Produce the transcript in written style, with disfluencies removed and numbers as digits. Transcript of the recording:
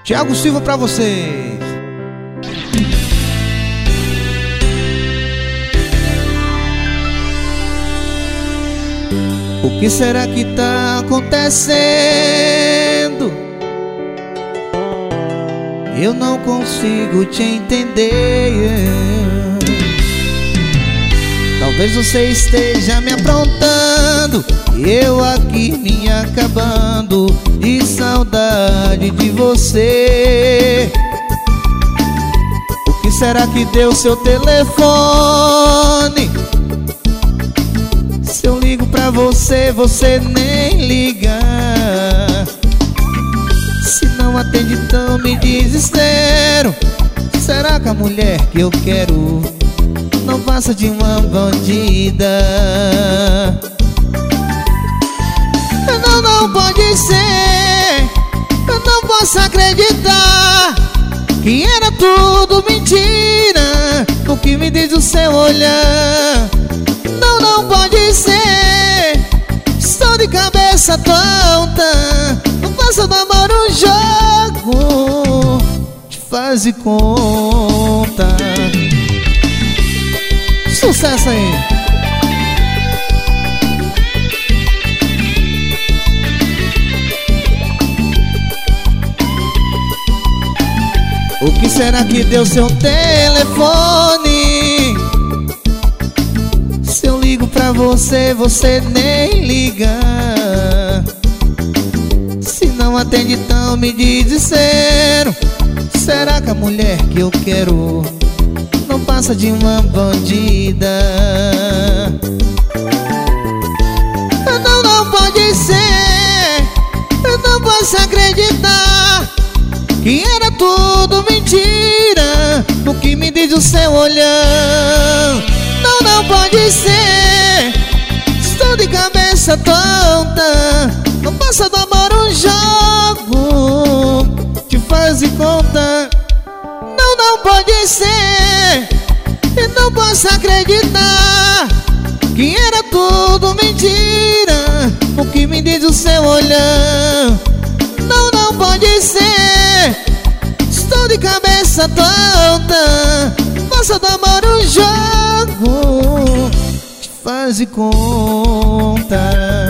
Thiago Silva pra vocês. O que será que tá acontecendo? Eu não consigo te entender. Talvez você esteja me aprontando e eu aqui me acabando de saudade de você. O que será que deu seu telefone? Se eu ligo pra você, você nem liga. Se não atende, então me desespero. Será que a mulher que eu quero não passa de uma bandida? Não pode ser. Eu não posso acreditar que era tudo mentira o que me diz o seu olhar. Não pode ser. Estou de cabeça tonta. Não faço do amor um jogo. Te faz de conta. Sucesso aí. O que será que deu seu telefone? Se eu ligo pra você, você nem liga. Se não atende, então me desespero. Será que a mulher que eu quero não passa de uma bandida? Não pode ser. Eu não posso acreditar que era tudo mentira o que me diz o seu olhar. Não pode ser. Estou de cabeça tonta. Não passa do amor um jogo. Te faz de conta. Não pode ser. Eu não posso acreditar que era tudo mentira o que me diz o seu olhar. Não pode ser. Estou de cabeça tonta. Passa do amor um jogo. Te faz de conta.